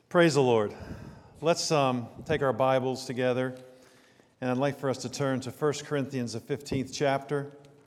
Praise the Lord. Let's take our Bibles together, and I'd like for us to turn to 1 Corinthians, the 15th chapter.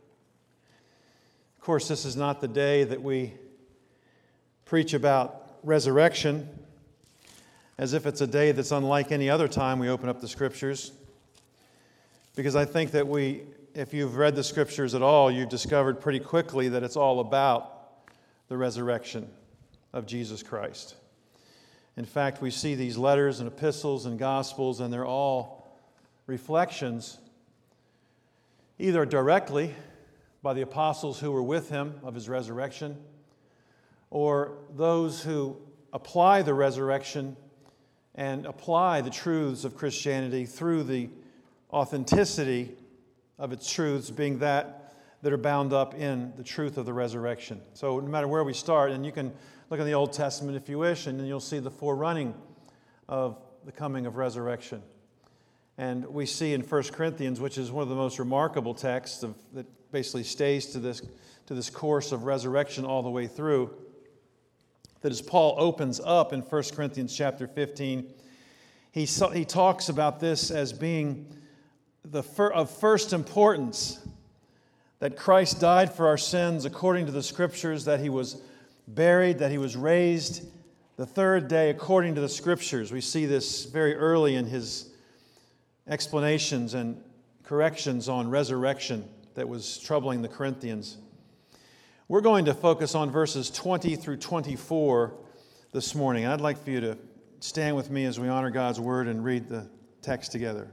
Of course, this is not the day that we preach about resurrection, as if it's a day that's unlike any other time we open up the Scriptures, because I think that if you've read the Scriptures at all, you've discovered pretty quickly that it's all about the resurrection of Jesus Christ. In fact, we see these letters and epistles and gospels, and they're all reflections, either directly by the apostles who were with him of his resurrection, or those who apply the resurrection and apply the truths of Christianity through the authenticity of its truths being that are bound up in the truth of the resurrection. So no matter where we start, and you can look in the Old Testament if you wish, and then you'll see the forerunning of the coming of resurrection. And we see in 1 Corinthians, which is one of the most remarkable texts that basically stays to this course of resurrection all the way through, that as Paul opens up in 1 Corinthians chapter 15, he talks about this as being of first importance, that Christ died for our sins according to the Scriptures, that he was buried, that he was raised the third day according to the Scriptures. We see this very early in his explanations and corrections on resurrection that was troubling the Corinthians. We're going to focus on verses 20 through 24 this morning. I'd like for you to stand with me as we honor God's Word and read the text together.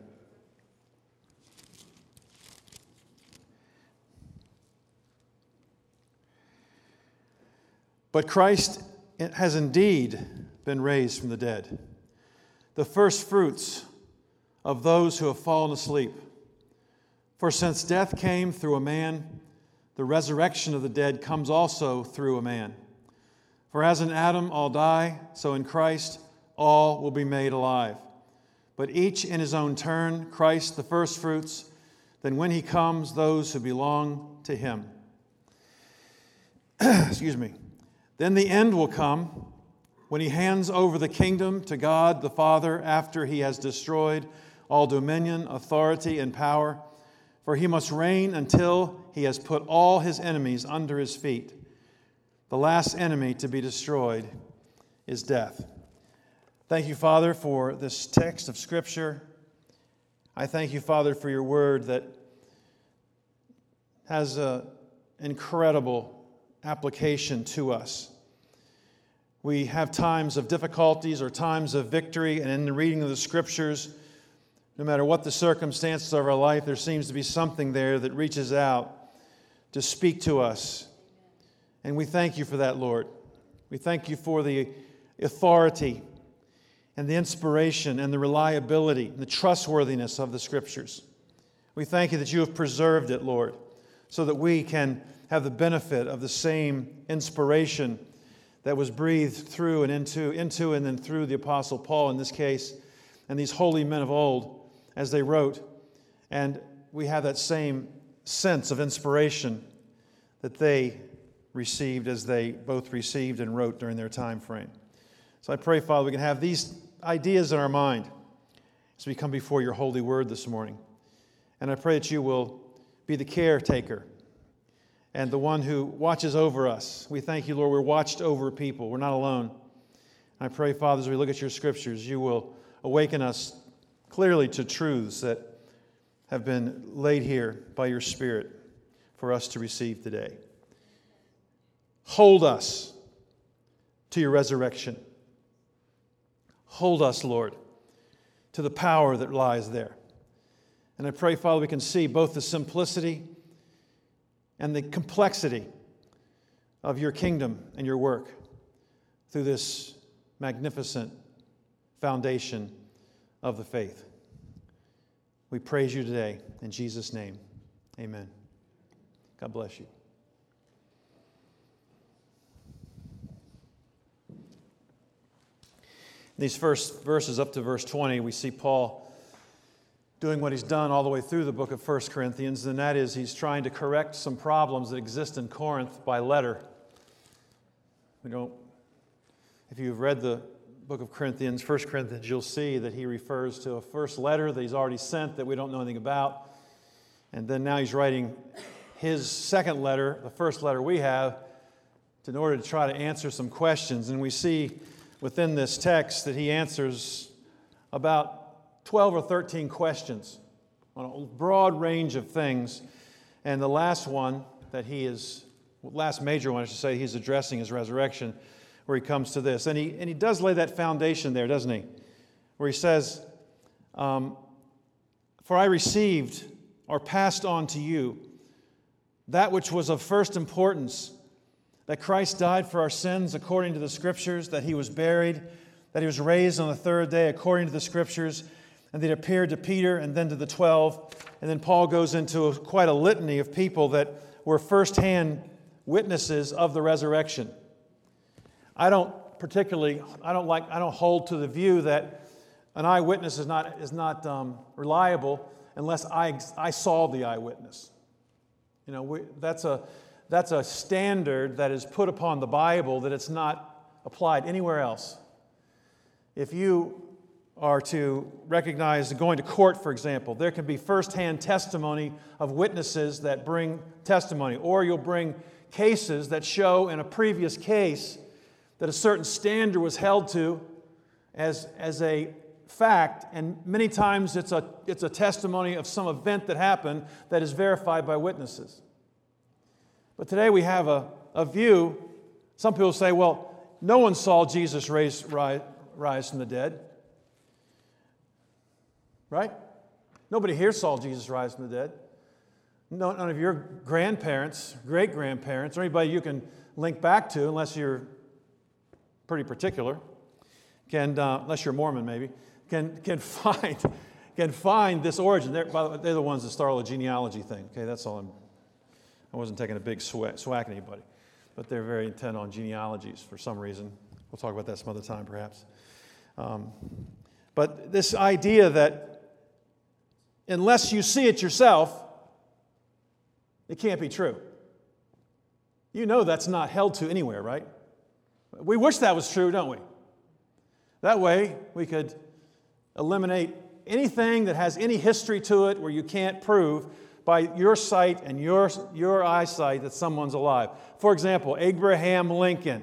But Christ has indeed been raised from the dead, the first fruits of those who have fallen asleep. For since death came through a man, the resurrection of the dead comes also through a man. For as in Adam all die, so in Christ all will be made alive. But each in his own turn, Christ the first fruits, then when he comes, those who belong to him. Excuse me. Then the end will come when he hands over the kingdom to God the Father after he has destroyed all dominion, authority, and power. For he must reign until he has put all his enemies under his feet. The last enemy to be destroyed is death. Thank you, Father, for this text of Scripture. I thank you, Father, for your word that has an incredible application to us. We have times of difficulties or times of victory, and in the reading of the Scriptures, no matter what the circumstances of our life, there seems to be something there that reaches out to speak to us. And we thank you for that, Lord. We thank you for the authority and the inspiration and the reliability and the trustworthiness of the Scriptures. We thank you that you have preserved it, Lord, so that we can have the benefit of the same inspiration that was breathed through and into and then through the Apostle Paul in this case, and these holy men of old as they wrote. And we have that same sense of inspiration that they received as they both received and wrote during their time frame. So I pray, Father, we can have these ideas in our mind as we come before your holy word this morning. And I pray that you will be the caretaker and the one who watches over us. We thank you, Lord, we're watched over people. We're not alone. I pray, Father, as we look at your Scriptures, you will awaken us clearly to truths that have been laid here by your Spirit for us to receive today. Hold us to your resurrection. Hold us, Lord, to the power that lies there. And I pray, Father, we can see both the simplicity and the complexity of your kingdom and your work through this magnificent foundation of the faith. We praise you today in Jesus' name. Amen. God bless you. In these first verses up to verse 20, we see Paul doing what he's done all the way through the book of 1 Corinthians, and that is he's trying to correct some problems that exist in Corinth by letter. If you've read the book of Corinthians, 1 Corinthians, you'll see that he refers to a first letter that he's already sent that we don't know anything about. And then now he's writing his second letter, the first letter we have, in order to try to answer some questions. And we see within this text that he answers about 12 or 13 questions on a broad range of things. And the last one that last major one, I should say, he's addressing his resurrection, where he comes to this. And he does lay that foundation there, doesn't he? Where he says, "For I received or passed on to you that which was of first importance, that Christ died for our sins according to the Scriptures, that he was buried, that he was raised on the third day according to the Scriptures, and that he appeared to Peter and then to the 12. And then Paul goes into quite a litany of people that were firsthand witnesses of the resurrection. I don't hold to the view that an eyewitness is not reliable unless I saw the eyewitness. You know, that's a standard that is put upon the Bible that it's not applied anywhere else. If you are to recognize going to court, for example, there can be firsthand testimony of witnesses that bring testimony, or you'll bring cases that show in a previous case that a certain standard was held to as a fact, and many times it's a testimony of some event that happened that is verified by witnesses. But today we have a view. Some people say, well, no one saw Jesus rise from the dead. Right? Nobody here saw Jesus rise from the dead. None of your grandparents, great-grandparents, or anybody you can link back to, unless you're pretty particular, unless you're Mormon maybe, can find this origin. They're the ones that start all the genealogy thing. Okay, that's all. I wasn't taking a big swag at anybody, but they're very intent on genealogies for some reason. We'll talk about that some other time, perhaps. But this idea that unless you see it yourself, it can't be true. You know that's not held to anywhere, right? We wish that was true, don't we? That way, we could eliminate anything that has any history to it where you can't prove by your sight and your eyesight that someone's alive. For example, Abraham Lincoln.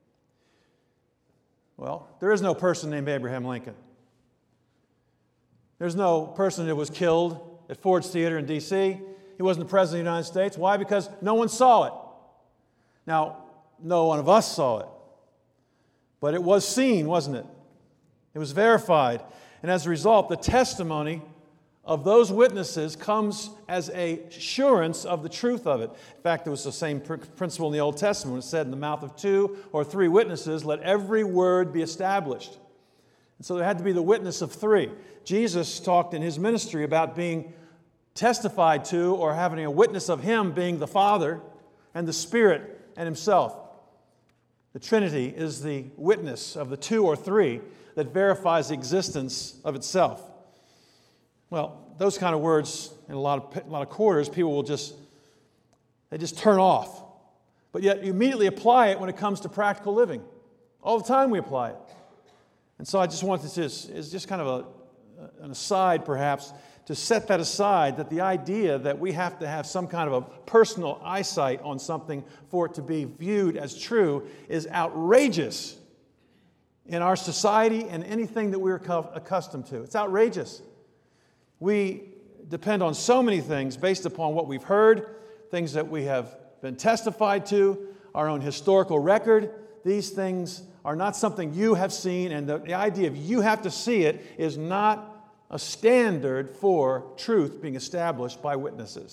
Well, there is no person named Abraham Lincoln. There's no person that was killed at Ford's Theater in D.C. He wasn't the President of the United States. Why? Because no one saw it. Now, no one of us saw it. But it was seen, wasn't it? It was verified. And as a result, the testimony of those witnesses comes as an assurance of the truth of it. In fact, it was the same principle in the Old Testament. It said, in the mouth of 2 or 3 witnesses, let every word be established. And so there had to be the witness of 3. Jesus talked in his ministry about being testified to, or having a witness of him being the Father and the Spirit and himself. The Trinity is the witness of the 2 or 3 that verifies the existence of itself. Well, those kind of words in a lot of quarters, people will just turn off. But yet you immediately apply it when it comes to practical living. All the time we apply it. And so I just wanted to is just kind of an aside, perhaps, to set that aside, that the idea that we have to have some kind of a personal eyesight on something for it to be viewed as true is outrageous in our society and anything that we're accustomed to. It's outrageous. We depend on so many things based upon what we've heard, things that we have been testified to, our own historical record. These things are not something you have seen, and the idea of you have to see it is not a standard for truth being established by witnesses.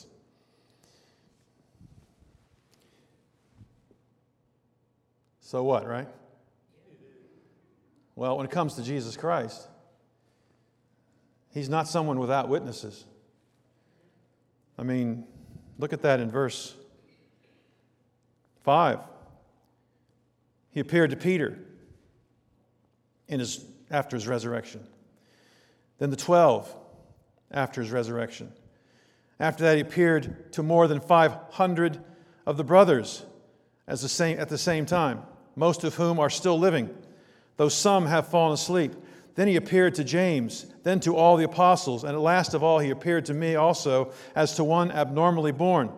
So what, right? Well, when it comes to Jesus Christ, he's not someone without witnesses. I mean, look at that in verse 5. He appeared to Peter after his resurrection. Then the 12 after his resurrection. After that, he appeared to more than 500 of the brothers at the same time, most of whom are still living, though some have fallen asleep. Then he appeared to James, then to all the apostles, and at last of all he appeared to me also as to one abnormally born.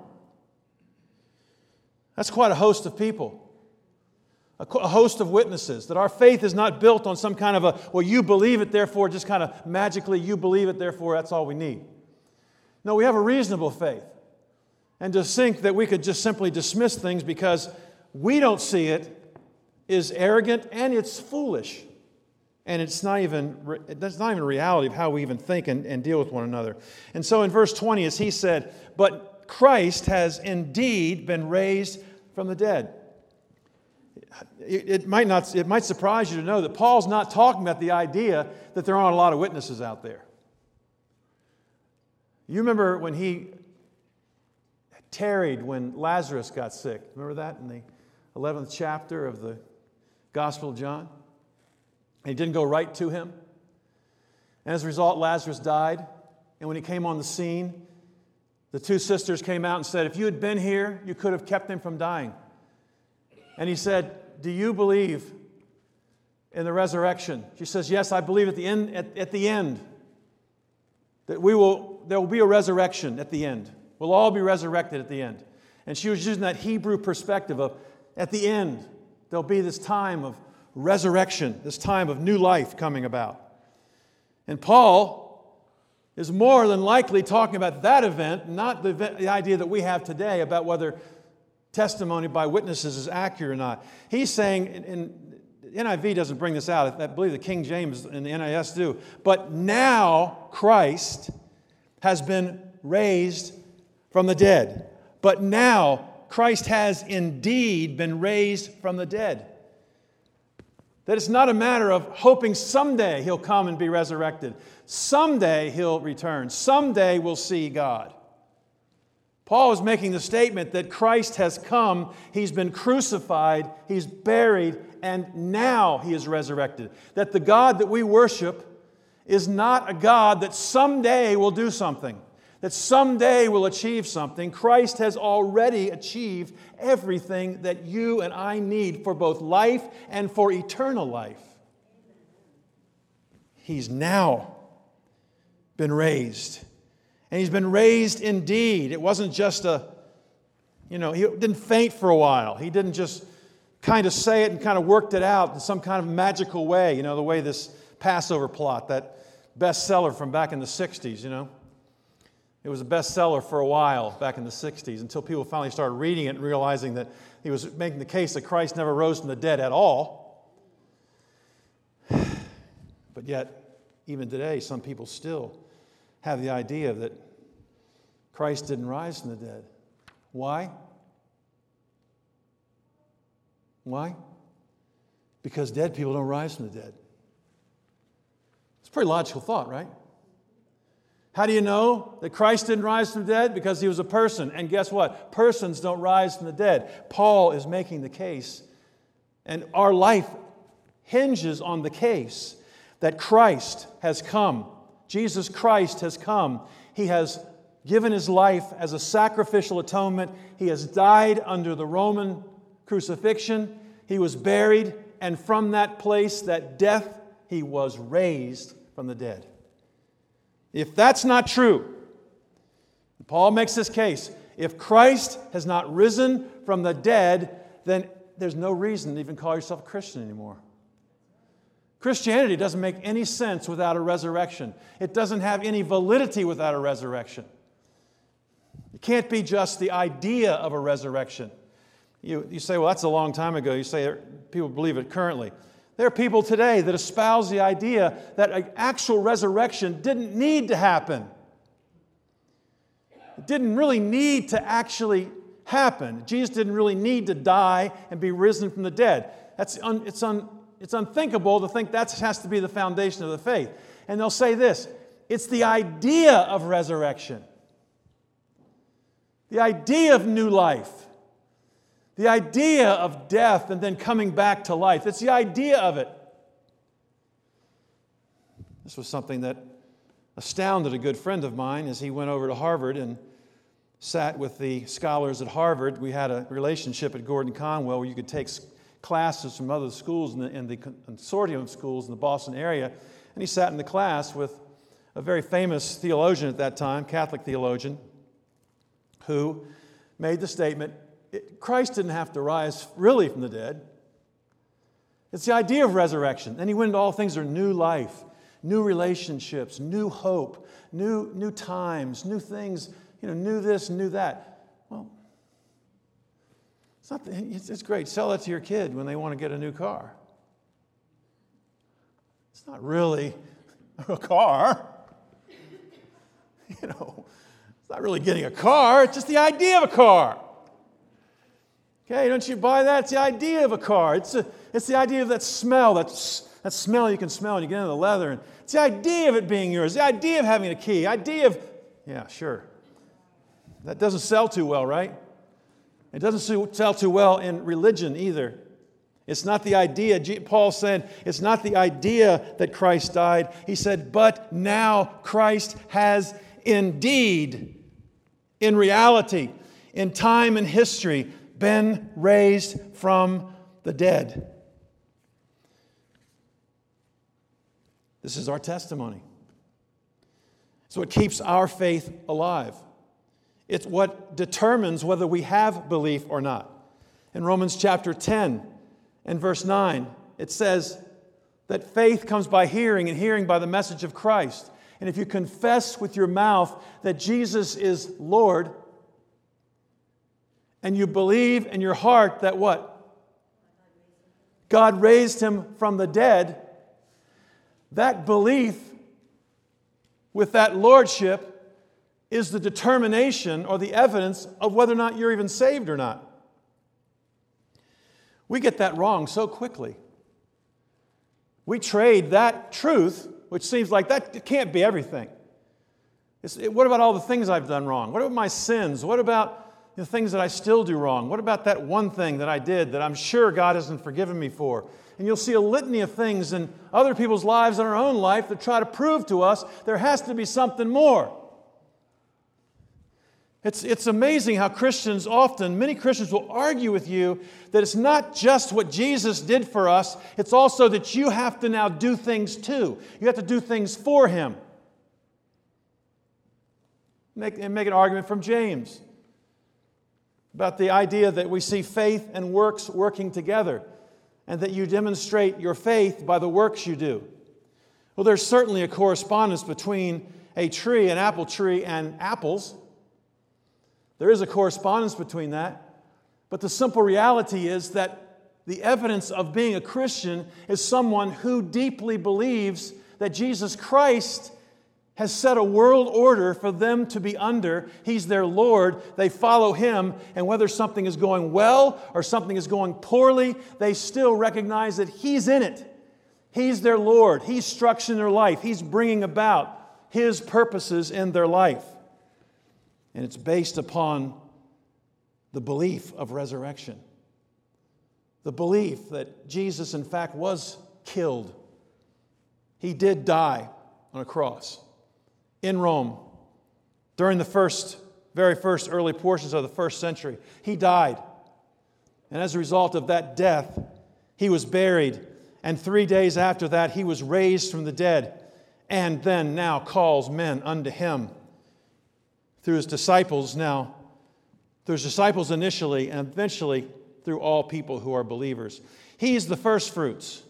That's quite a host of people, a host of witnesses, that our faith is not built on some kind of a, well, you believe it, therefore just kind of magically you believe it, therefore that's all we need. No, we have a reasonable faith. And to think that we could just simply dismiss things because we don't see it is arrogant and it's foolish. And it's not even a reality of how we even think and deal with one another. And so in verse 20, as he said, but Christ has indeed been raised from the dead. It might surprise you to know that Paul's not talking about the idea that there aren't a lot of witnesses out there. You remember when he tarried when Lazarus got sick. Remember that in the 11th chapter of the Gospel of John? He didn't go right to him. And as a result, Lazarus died. And when he came on the scene, the two sisters came out and said, if you had been here, you could have kept him from dying. And he said, do you believe in the resurrection? She says, yes, I believe at the end, at the end that there will be a resurrection at the end. We'll all be resurrected at the end. And she was using that Hebrew perspective of, at the end, there'll be this time of resurrection, this time of new life coming about. And Paul is more than likely talking about that event, not the idea that we have today about whether testimony by witnesses is accurate or not. He's saying, and NIV doesn't bring this out, I believe the King James and the NIS do, but now Christ has been raised from the dead. But now Christ has indeed been raised from the dead. That it's not a matter of hoping someday he'll come and be resurrected. Someday he'll return. Someday we'll see God. Paul is making the statement that Christ has come, he's been crucified, he's buried, and now he is resurrected. That the God that we worship is not a God that someday will do something, that someday will achieve something. Christ has already achieved everything that you and I need for both life and for eternal life. He's now been raised. And he's been raised indeed. It wasn't just he didn't faint for a while. He didn't just kind of say it and kind of worked it out in some kind of magical way, the way this Passover plot, that bestseller from back in the 60s, It was a bestseller for a while back in the 60s until people finally started reading it and realizing that he was making the case that Christ never rose from the dead at all. But yet, even today, some people still have the idea that Christ didn't rise from the dead. Why? Why? Because dead people don't rise from the dead. It's a pretty logical thought, right? How do you know that Christ didn't rise from the dead? Because he was a person. And guess what? Persons don't rise from the dead. Paul is making the case, and our life hinges on the case that Christ has come. Jesus Christ has come. He has given his life as a sacrificial atonement. He has died under the Roman crucifixion. He was buried, and from that place, that death, he was raised from the dead. If that's not true, Paul makes this case. If Christ has not risen from the dead, then there's no reason to even call yourself a Christian anymore. Christianity doesn't make any sense without a resurrection. It doesn't have any validity without a resurrection. It can't be just the idea of a resurrection. You say, well, that's a long time ago. You say people believe it currently. There are people today that espouse the idea that an actual resurrection didn't need to happen. It didn't really need to actually happen. Jesus didn't really need to die and be risen from the dead. It's unthinkable to think that has to be the foundation of the faith. And they'll say this, it's the idea of resurrection, the idea of new life, the idea of death and then coming back to life. It's the idea of it. This was something that astounded a good friend of mine as he went over to Harvard and sat with the scholars at Harvard. We had a relationship at Gordon Conwell where you could take classes from other schools in the consortium of schools in the Boston area, and he sat in the class with a very famous theologian at that time, Catholic theologian, who made the statement, Christ didn't have to rise really from the dead. It's the idea of resurrection. Then he went into all things are new life, new relationships, new hope, new times, new things, new this, new that. Well, it's great. Sell that to your kid when they want to get a new car. It's not really a car. It's not really getting a car. It's just the idea of a car. Okay, don't you buy that? It's the idea of a car. It's the idea of that smell, that smell you can smell when you get into the leather. And it's the idea of it being yours, the idea of having a key, yeah, sure. That doesn't sell too well, right? It doesn't sell too well in religion either. It's not the idea. Paul said, it's not the idea that Christ died. He said, but now Christ has indeed, in reality, in time and history, been raised from the dead. This is our testimony. It's what keeps our faith alive. It's what determines whether we have belief or not. In Romans chapter 10 and verse 9, it says that faith comes by hearing, and hearing by the message of Christ. And if you confess with your mouth that Jesus is Lord, and you believe in your heart that what? God raised him from the dead, that belief with that lordship is the determination or the evidence of whether or not you're even saved or not. We get that wrong so quickly. We trade that truth, which seems like that can't be everything. What about all the things I've done wrong? What about my sins? What about the things that I still do wrong? What about that one thing that I did that I'm sure God hasn't forgiven me for? And you'll see a litany of things in other people's lives and our own life that try to prove to us there has to be something more. It's amazing how many Christians will argue with you that it's not just what Jesus did for us, it's also that you have to now do things too. You have to do things for Him. Make an argument from James about the idea that we see faith and works working together, and that you demonstrate your faith by the works you do. Well, there's certainly a correspondence between a tree, an apple tree, and apples. There is a correspondence between that. But the simple reality is that the evidence of being a Christian is someone who deeply believes that Jesus Christ has set a world order for them to be under. He's their Lord. They follow Him. And whether something is going well or something is going poorly, they still recognize that He's in it. He's their Lord. He's structuring their life. He's bringing about His purposes in their life. And it's based upon the belief of resurrection. The belief that Jesus, in fact, was killed. He did die on a cross in Rome during the very first early portions of the first century. He died. And as a result of that death, He was buried. And 3 days after that, He was raised from the dead, and then now calls men unto Him through His disciples initially, and eventually through all people who are believers. He's the first fruits.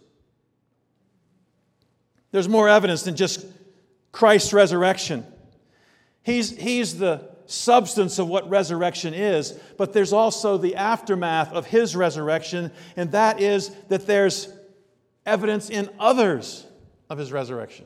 There's more evidence than just Christ's resurrection. He's the substance of what resurrection is, but there's also the aftermath of His resurrection, and that is that there's evidence in others of His resurrection.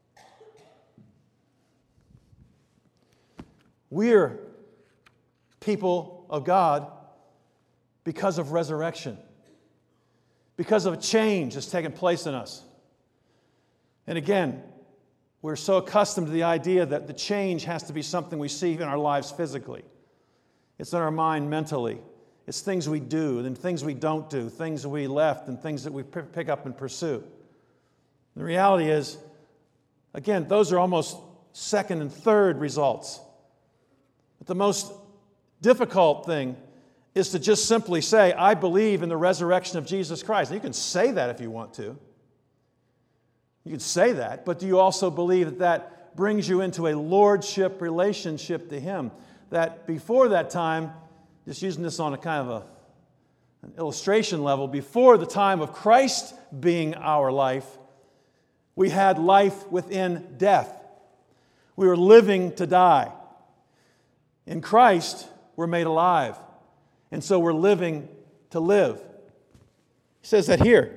We're people of God because of resurrection, because of a change that's taken place in us. And again, we're so accustomed to the idea that the change has to be something we see in our lives physically. It's in our mind mentally. It's things we do and things we don't do, things that we left and things that we pick up and pursue. The reality is, again, those are almost second and third results. But the most difficult thing is to just simply say, I believe in the resurrection of Jesus Christ. And you can say that if you want to. You can say that, but do you also believe that that brings you into a lordship relationship to Him? That before that time, just using this on a kind of an illustration level, before the time of Christ being our life, we had life within death. We were living to die. In Christ, we're made alive. And so we're living to live. He says that here.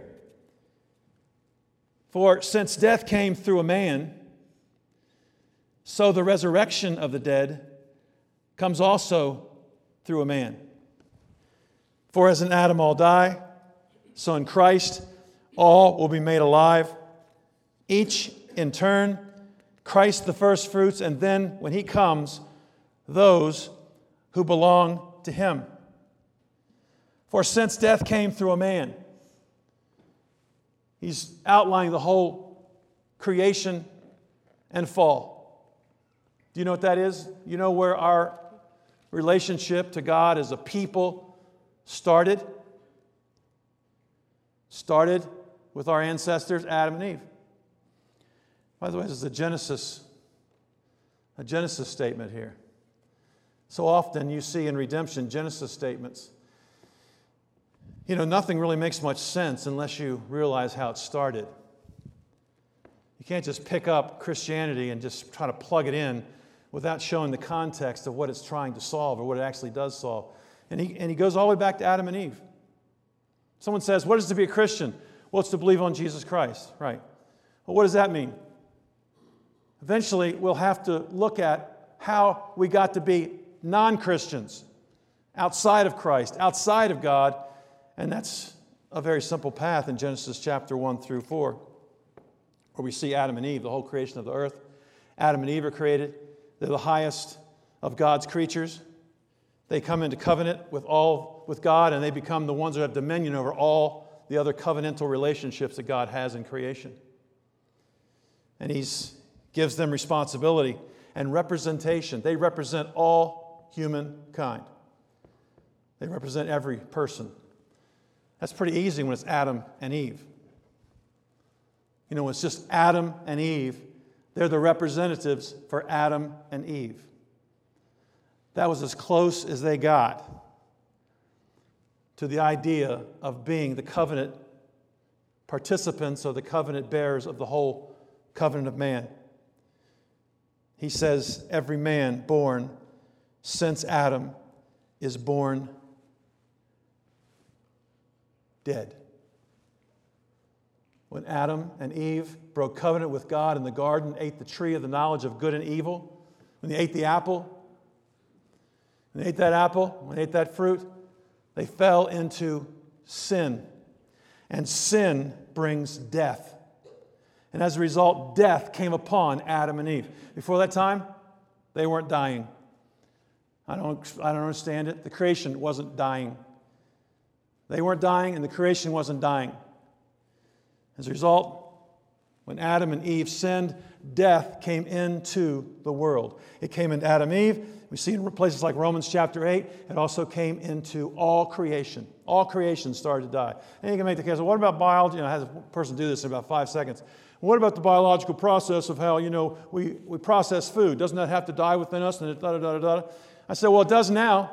For since death came through a man, so the resurrection of the dead comes also through a man. For as in Adam all die, so in Christ all will be made alive, each in turn, Christ the first fruits, and then when He comes, those who belong to Him. For since death came through a man, He's outlining the whole creation and fall. Do you know what that is? You know where our relationship to God as a people started? Started with our ancestors, Adam and Eve. By the way, this is a Genesis statement here. So often you see in redemption Genesis statements. You know, nothing really makes much sense unless you realize how it started. You can't just pick up Christianity and just try to plug it in without showing the context of what it's trying to solve or what it actually does solve. And he goes all the way back to Adam and Eve. Someone says, what is to be a Christian? Well, it's to believe on Jesus Christ. Right. Well, what does that mean? Eventually, we'll have to look at how we got to be non-Christians, outside of Christ, outside of God. And that's a very simple path in Genesis chapter 1 through 4, where we see Adam and Eve, the whole creation of the earth. Adam and Eve are created. They're the highest of God's creatures. They come into covenant with God, and they become the ones that have dominion over all the other covenantal relationships that God has in creation. And He gives them responsibility and representation. They represent all humankind. They represent every person. That's pretty easy when it's Adam and Eve. You know, when it's just Adam and Eve, they're the representatives for Adam and Eve. That was as close as they got to the idea of being the covenant participants or the covenant bearers of the whole covenant of man. He says every man born since Adam is born dead. When Adam and Eve broke covenant with God in the garden, ate the tree of the knowledge of good and evil, when they ate the apple, when they ate that apple, when they ate that fruit, they fell into sin. And sin brings death. And as a result, death came upon Adam and Eve. Before that time, they weren't dying. I don't understand it. The creation wasn't dying. They weren't dying, and the creation wasn't dying. As a result, when Adam and Eve sinned, death came into the world. It came into Adam and Eve. We see in places like Romans chapter 8, it also came into all creation. All creation started to die. And you can make the case, well, what about biology? You know, I had a person do this in about 5 seconds. What about the biological process of how, we process food? Doesn't that have to die within us? And da-da-da-da-da. I said, well, it does now.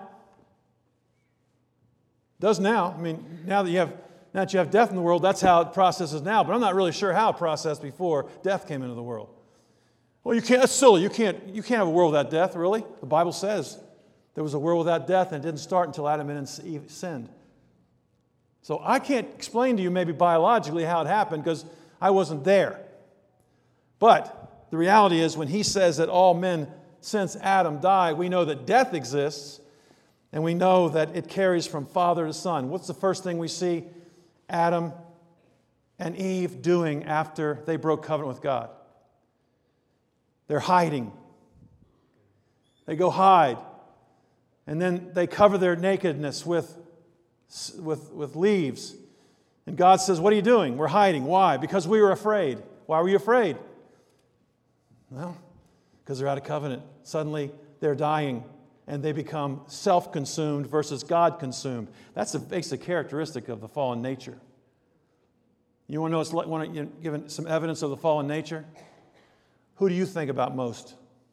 It does now. I mean, now that you have death in the world, that's how it processes now. But I'm not really sure how it processed before death came into the world. Well, you can't. That's silly. You can't have a world without death, really. The Bible says there was a world without death, and it didn't start until Adam and Eve sinned. So I can't explain to you maybe biologically how it happened because I wasn't there. But the reality is when he says that all men since Adam died, we know that death exists, and we know that it carries from father to son. What's the first thing we see Adam and Eve doing after they broke covenant with God? They're hiding. They go hide. And then they cover their nakedness with leaves. And God says, what are you doing? We're hiding. Why? Because we were afraid. Why were you afraid? Well, because they're out of covenant. Suddenly, they're dying. and they become self-consumed versus God-consumed. That's a basic characteristic of the fallen nature. You want to know what's like? Want to give some evidence of the fallen nature? Who do you think about most?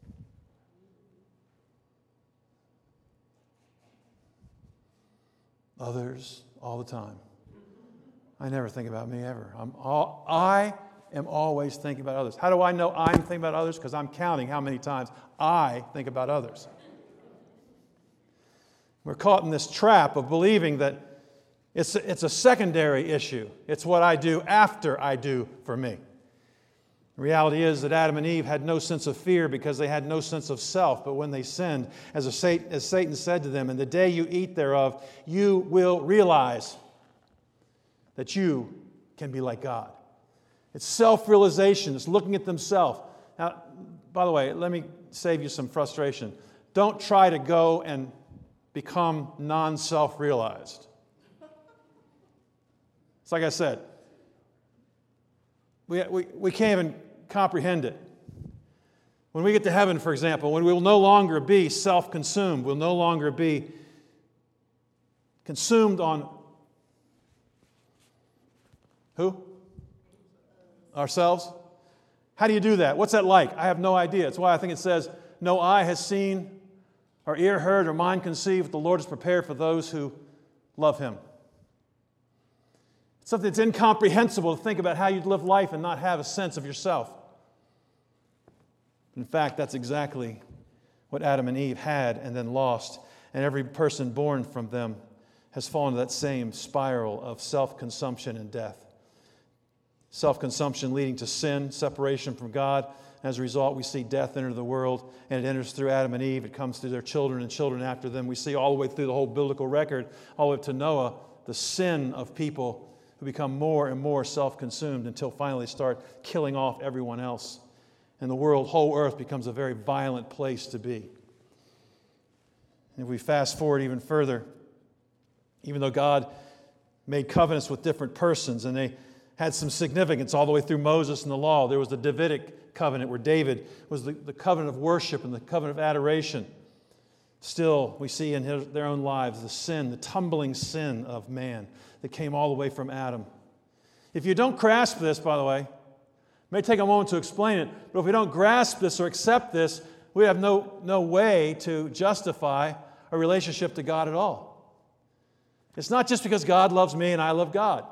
Others all the time. I never think about me ever. I am always thinking about others. How do I know I'm thinking about others? Because I'm counting how many times I think about others. We're caught in this trap of believing that it's a secondary issue. It's what I do after I do for me. The reality is that Adam and Eve had no sense of fear because they had no sense of self. But when they sinned, as Satan said to them, "In the day you eat thereof, you will realize that you can be like God." It's self-realization. It's looking at themselves. Now, by the way, let me save you some frustration. Don't try to go and become non-self-realized. It's like I said, we can't even comprehend it. When we get to heaven, for example, when we will no longer be self-consumed, we'll no longer be consumed on who? Ourselves. How do you do that? What's that like? I have no idea. It's why I think it says, "No eye has seen, or ear heard, or mind conceived what the Lord has prepared for those who love Him." It's something that's incomprehensible to think about how you'd live life and not have a sense of yourself. In fact, that's exactly what Adam and Eve had and then lost. And every person born from them has fallen into that same spiral of self-consumption and death. Self-consumption leading to sin, separation from God. As a result, we see death enter the world, and it enters through Adam and Eve. It comes through their children and children after them. We see all the way through the whole biblical record, all the way up to Noah, the sin of people who become more and more self-consumed until finally start killing off everyone else. And the world, whole earth, becomes a very violent place to be. And if we fast forward even further, even though God made covenants with different persons, and they had some significance all the way through Moses and the law, there was the Davidic covenant where David was the covenant of worship and the covenant of adoration. Still, we see in their own lives the sin, the tumbling sin of man that came all the way from Adam. If you don't grasp this, by the way, it may take a moment to explain it, but if we don't grasp this or accept this, we have no way to justify a relationship to God at all. It's not just because God loves me and I love God.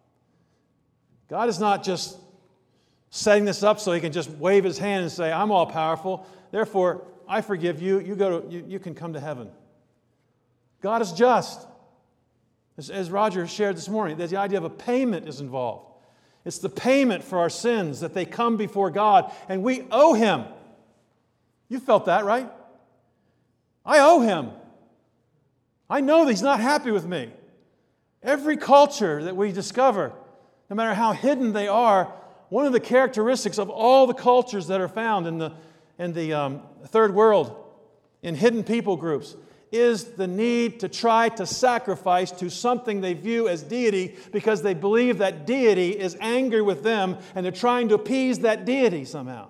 God is not just setting this up so He can just wave His hand and say, "I'm all powerful, therefore I forgive you. You can come to heaven." God is just. As Roger shared this morning, the idea of a payment is involved. It's the payment for our sins that they come before God, and we owe Him. You felt that, right? I owe Him. I know that He's not happy with me. Every culture that we discover, no matter how hidden they are, one of the characteristics of all the cultures that are found in the third world, in hidden people groups, is the need to try to sacrifice to something they view as deity because they believe that deity is angry with them and they're trying to appease that deity somehow.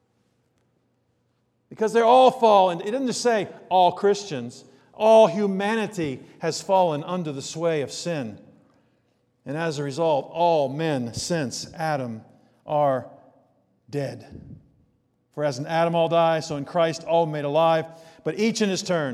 Because they're all fallen. It doesn't just say all Christians. All humanity has fallen under the sway of sin. And as a result, all men since Adam are dead. For as in Adam all die, so in Christ all made alive, but each in his turn.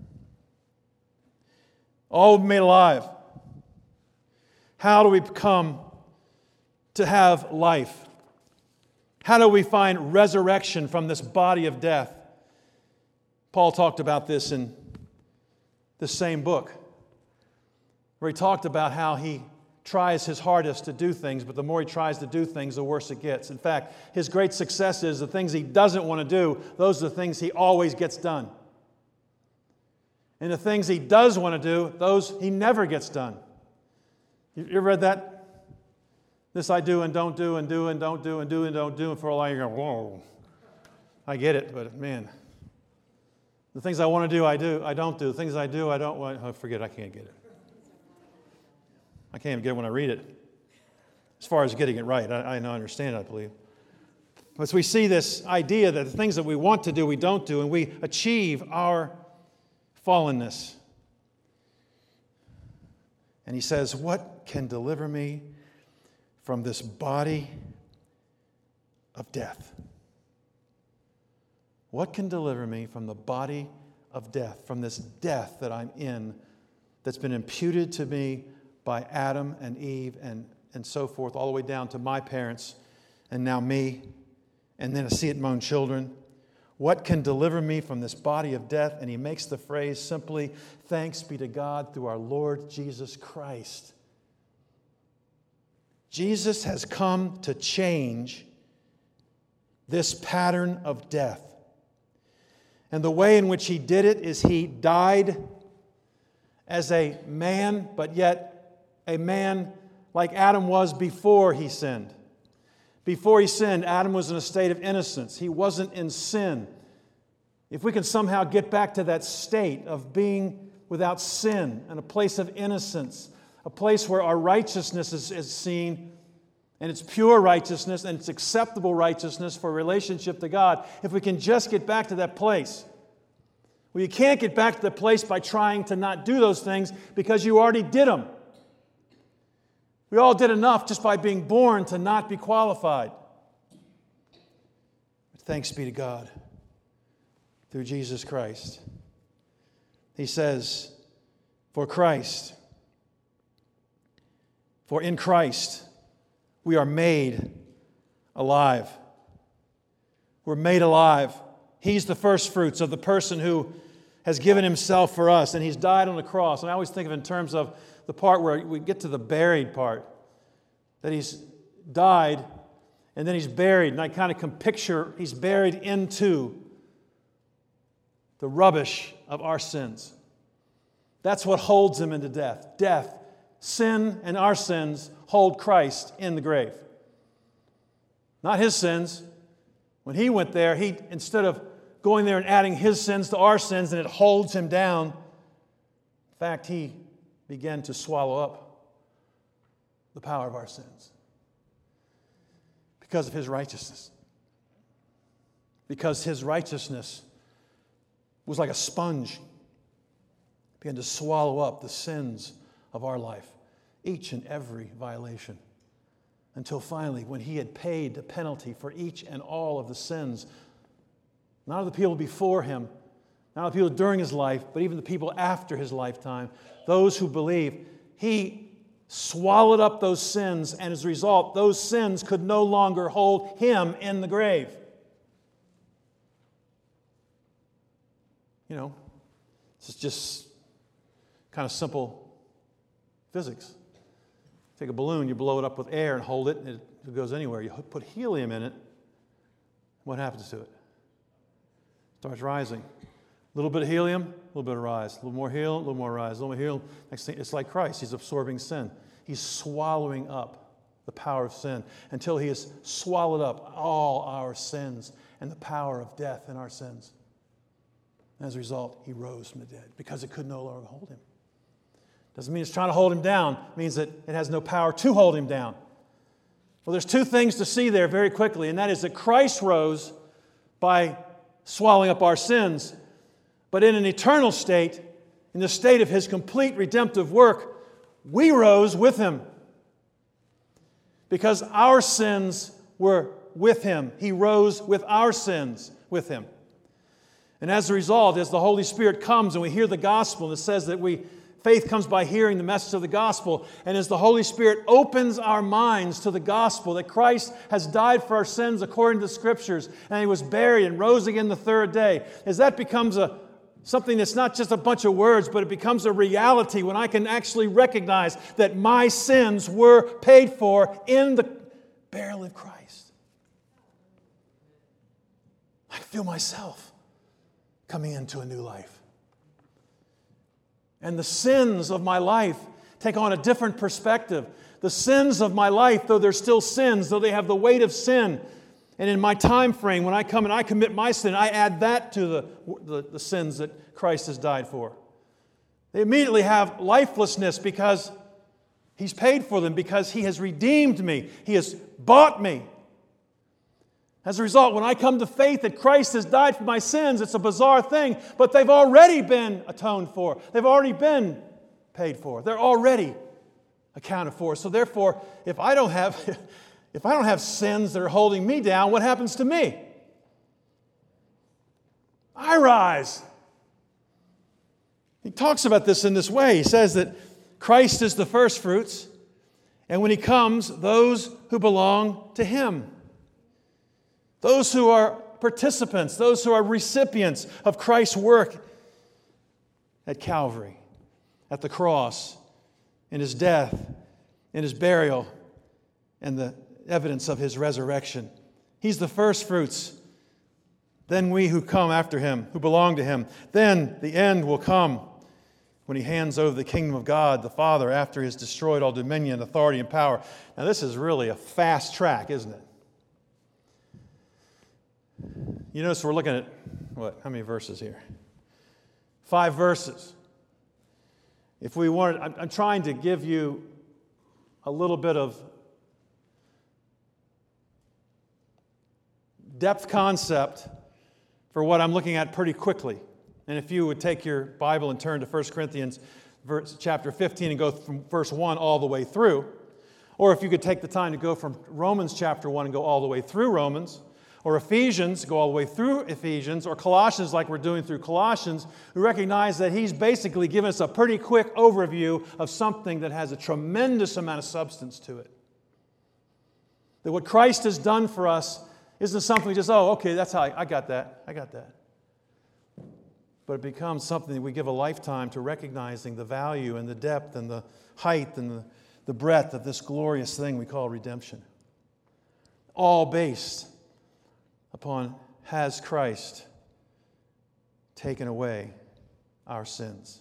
All made alive. How do we come to have life? How do we find resurrection from this body of death? Paul talked about this in the same book, where he talked about how he tries his hardest to do things, but the more he tries to do things, the worse it gets. In fact, his great success is the things he doesn't want to do, those are the things he always gets done. And the things he does want to do, those he never gets done. You ever read that? This I do and don't do and do and don't do and do and don't do, and for a while you're going, whoa. I get it, but man, the things I want to do, I don't do. The things I do, I don't want. Oh, forget it, I can't get it. I can't even get it when I read it. As far as getting it right, I understand it, I believe. But we see this idea that the things that we want to do, we don't do, and we achieve our fallenness. And he says, what can deliver me from this body of death? What can deliver me from the body of death, from this death that I'm in, that's been imputed to me by Adam and Eve and so forth, all the way down to my parents and now me, and then I see it in my own children. What can deliver me from this body of death? And he makes the phrase simply, thanks be to God through our Lord Jesus Christ. Jesus has come to change this pattern of death. And the way in which he did it is he died as a man, but yet a man like Adam was before he sinned. Before he sinned, Adam was in a state of innocence. He wasn't in sin. If we can somehow get back to that state of being without sin and a place of innocence, a place where our righteousness is seen, and it's pure righteousness and it's acceptable righteousness for relationship to God, if we can just get back to that place. Well, you can't get back to the place by trying to not do those things because you already did them. We all did enough just by being born to not be qualified. But thanks be to God through Jesus Christ. He says, for in Christ, we are made alive. We're made alive. He's the first fruits of the person who has given himself for us, and he's died on the cross. And I always think of it in terms of the part where we get to the buried part, that he's died and then he's buried. And I kind of can picture he's buried into the rubbish of our sins. That's what holds him into death. Death, sin, and our sins hold Christ in the grave. Not his sins. When he went there, he, instead of going there and adding his sins to our sins, and it holds him down, in fact, he began to swallow up the power of our sins because of his righteousness. Because his righteousness was like a sponge, began to swallow up the sins of our life, each and every violation, until finally, when he had paid the penalty for each and all of the sins, not of the people before him, not of the people during his life, but even the people after his lifetime, those who believe, he swallowed up those sins, and as a result, those sins could no longer hold him in the grave. You know, this is just kind of simple physics. Take a balloon, you blow it up with air and hold it, and it goes anywhere. You put helium in it, what happens to it? It starts rising. A little bit of helium, a little bit of rise. A little more helium, a little more rise. A little more helium. Next thing, it's like Christ. He's absorbing sin. He's swallowing up the power of sin until he has swallowed up all our sins and the power of death in our sins. And as a result, he rose from the dead because it could no longer hold him. Doesn't mean it's trying to hold him down. It means that it has no power to hold him down. Well, there's two things to see there very quickly, and that is that Christ rose by swallowing up our sins, but in an eternal state, in the state of his complete redemptive work, we rose with him. Because our sins were with him. He rose with our sins with him. And as a result, as the Holy Spirit comes and we hear the gospel, and it says that faith comes by hearing the message of the gospel. And as the Holy Spirit opens our minds to the gospel, that Christ has died for our sins according to the Scriptures, and he was buried and rose again the third day, as that becomes something that's not just a bunch of words, but it becomes a reality when I can actually recognize that my sins were paid for in the burial of Christ. I feel myself coming into a new life. And the sins of my life take on a different perspective. The sins of my life, though they're still sins, though they have the weight of sin, and in my time frame, when I come and I commit my sin, I add that to the sins that Christ has died for. They immediately have lifelessness because he's paid for them, because he has redeemed me. He has bought me. As a result, when I come to faith that Christ has died for my sins, it's a bizarre thing, but they've already been atoned for. They've already been paid for. They're already accounted for. So therefore, if I don't have sins that are holding me down, what happens to me? I rise. He talks about this in this way. He says that Christ is the first fruits, and when He comes, those who belong to Him. Those who are participants, those who are recipients of Christ's work at Calvary, at the cross, in His death, in His burial, and the evidence of His resurrection. He's the first fruits. Then we who come after Him, who belong to Him. Then the end will come when He hands over the kingdom of God, the Father, after He has destroyed all dominion, authority, and power. Now this is really a fast track, isn't it? You notice we're looking at, how many verses here? 5 verses. If we wanted, I'm trying to give you a little bit of depth concept for what I'm looking at pretty quickly. And if you would take your Bible and turn to 1 Corinthians chapter 15 and go from verse 1 all the way through, or if you could take the time to go from Romans chapter 1 and go all the way through Romans, or Ephesians, go all the way through Ephesians, or Colossians like we're doing through Colossians, we recognize that he's basically given us a pretty quick overview of something that has a tremendous amount of substance to it. That what Christ has done for us isn't something we just, okay, that's how I got that. But it becomes something that we give a lifetime to recognizing the value and the depth and the height and the breadth of this glorious thing we call redemption. All based upon, has Christ taken away our sins?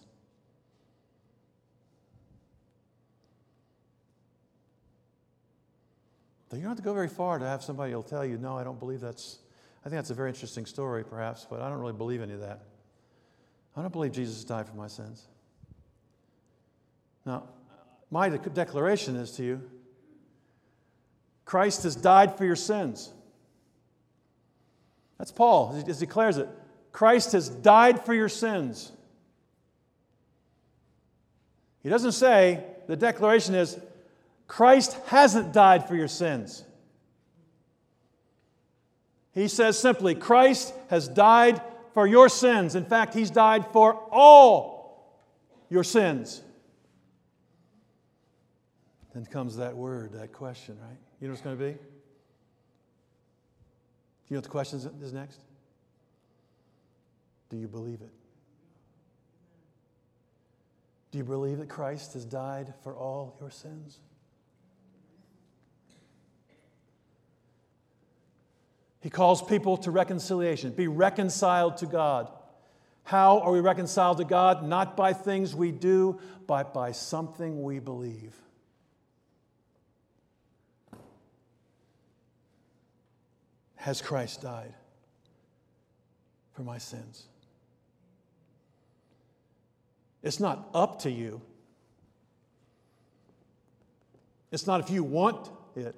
You don't have to go very far to have somebody who'll tell you, no, I don't believe that's, I think that's a very interesting story perhaps, but I don't really believe any of that. I don't believe Jesus died for my sins. Now, my declaration is to you, Christ has died for your sins. That's Paul, he declares it. Christ has died for your sins. He doesn't say, the declaration is, Christ hasn't died for your sins. He says simply, Christ has died for your sins. In fact, He's died for all your sins. Then comes that word, that question, right? You know what it's going to be? You know what the question is next? Do you believe it? Do you believe that Christ has died for all your sins? He calls people to reconciliation. Be reconciled to God. How are we reconciled to God? Not by things we do, but by something we believe. Has Christ died for my sins? It's not up to you. It's not if you want it.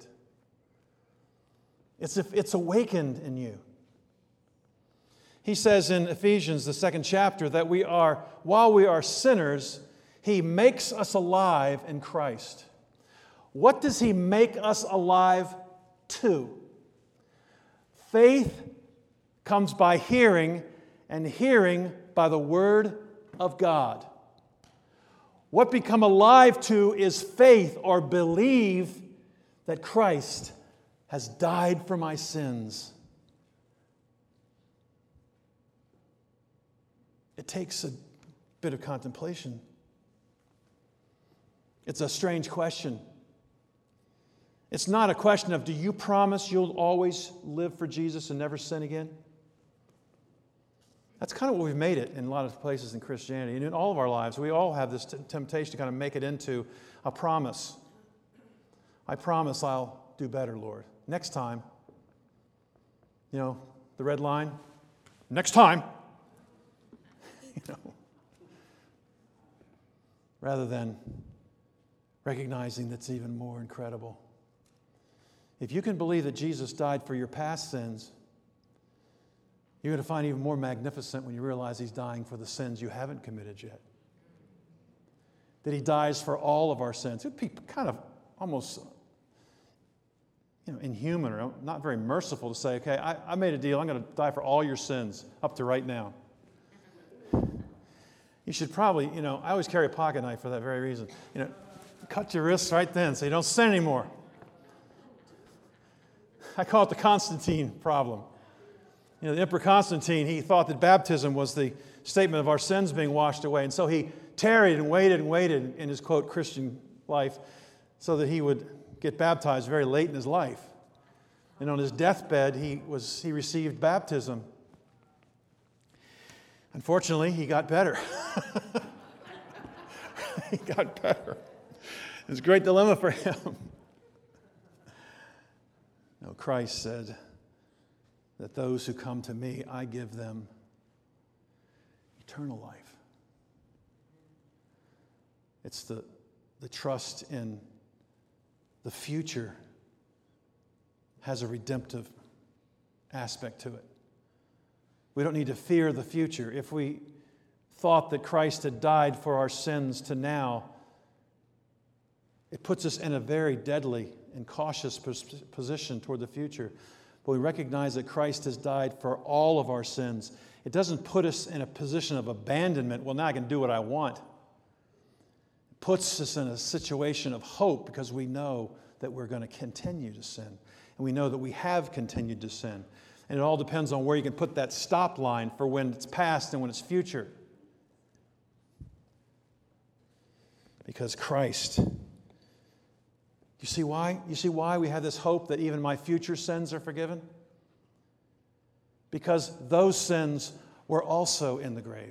It's if it's awakened in you. He says in Ephesians, the 2nd chapter, that while we are sinners, He makes us alive in Christ. What does He make us alive to? Faith comes by hearing, and hearing by the Word of God. What become alive to is faith, or believe that Christ has died for my sins. It takes a bit of contemplation. It's a strange question. It's not a question of, do you promise you'll always live for Jesus and never sin again? That's kind of what we've made it in a lot of places in Christianity. And in all of our lives, we all have this temptation to kind of make it into a promise. I promise I'll do better, Lord. Next time, the red line, next time, rather than recognizing that's even more incredible. If you can believe that Jesus died for your past sins, you're going to find even more magnificent when you realize He's dying for the sins you haven't committed yet. That He dies for all of our sins. It would be kind of almost inhuman or not very merciful to say, okay, I made a deal. I'm going to die for all your sins up to right now. You should probably, I always carry a pocket knife for that very reason. Cut your wrists right then so you don't sin anymore. I call it the Constantine problem. The Emperor Constantine, he thought that baptism was the statement of our sins being washed away. And so he tarried and waited in his, quote, Christian life so that he would get baptized very late in his life. And on his deathbed, he received baptism. Unfortunately, he got better. He got better. It was a great dilemma for him. No, Christ said that those who come to me, I give them eternal life. It's the trust in the future has a redemptive aspect to it. We don't need to fear the future. If we thought that Christ had died for our sins to now, it puts us in a very deadly and cautious position toward the future. But we recognize that Christ has died for all of our sins. It doesn't put us in a position of abandonment. Well, now I can do what I want. It puts us in a situation of hope because we know that we're going to continue to sin. And we know that we have continued to sin. And it all depends on where you can put that stop line for when it's past and when it's future. Because Christ... You see why? You see why we have this hope that even my future sins are forgiven? Because those sins were also in the grave.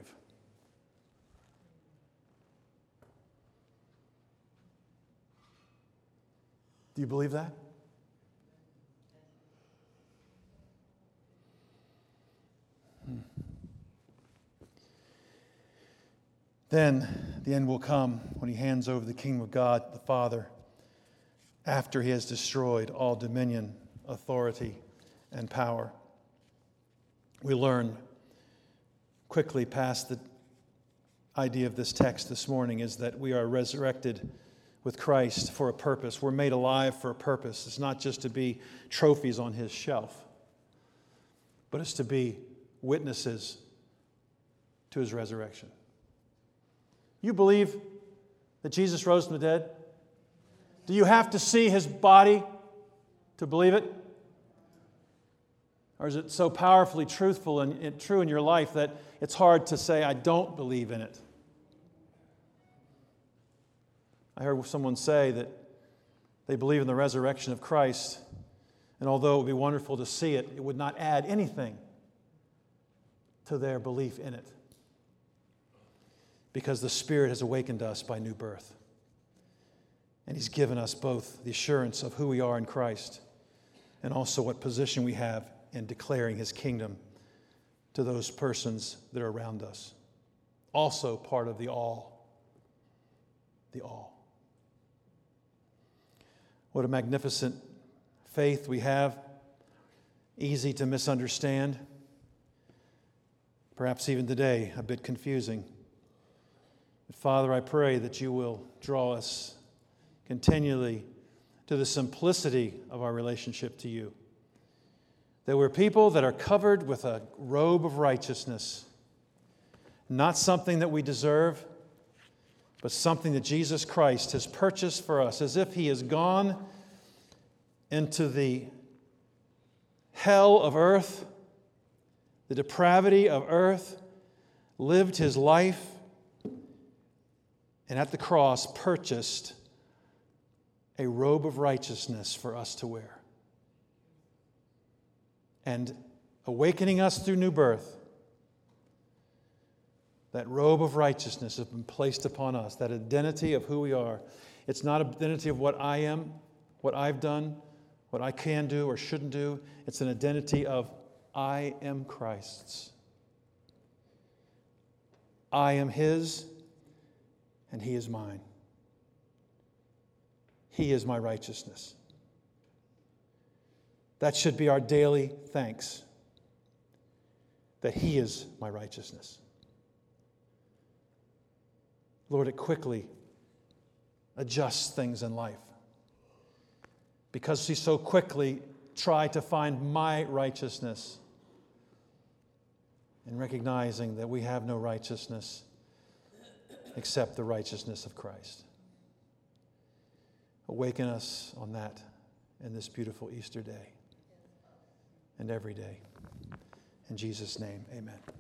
Do you believe that? Then the end will come when He hands over the kingdom of God, the Father, after He has destroyed all dominion, authority, and power. We learn quickly past the idea of this text this morning is that we are resurrected with Christ for a purpose. We're made alive for a purpose. It's not just to be trophies on His shelf, but it's to be witnesses to His resurrection. You believe that Jesus rose from the dead? Do you have to see His body to believe it? Or is it so powerfully truthful and true in your life that it's hard to say, I don't believe in it? I heard someone say that they believe in the resurrection of Christ, and although it would be wonderful to see it, it would not add anything to their belief in it. Because the Spirit has awakened us by new birth. And He's given us both the assurance of who we are in Christ and also what position we have in declaring His kingdom to those persons that are around us. Also part of the all. The all. What a magnificent faith we have. Easy to misunderstand. Perhaps even today, a bit confusing. But Father, I pray that You will draw us continually to the simplicity of our relationship to You. That we're people that are covered with a robe of righteousness. Not something that we deserve, but something that Jesus Christ has purchased for us, as if He has gone into the hell of earth, the depravity of earth, lived His life, and at the cross purchased a robe of righteousness for us to wear. And awakening us through new birth, that robe of righteousness has been placed upon us, that identity of who we are. It's not an identity of what I am, what I've done, what I can do or shouldn't do. It's an identity of I am Christ's. I am His, and He is mine. He is my righteousness. That should be our daily thanks, that He is my righteousness. Lord, it quickly adjusts things in life because we so quickly try to find my righteousness and recognizing that we have no righteousness except the righteousness of Christ. Awaken us on that in this beautiful Easter day and every day. In Jesus' name, amen.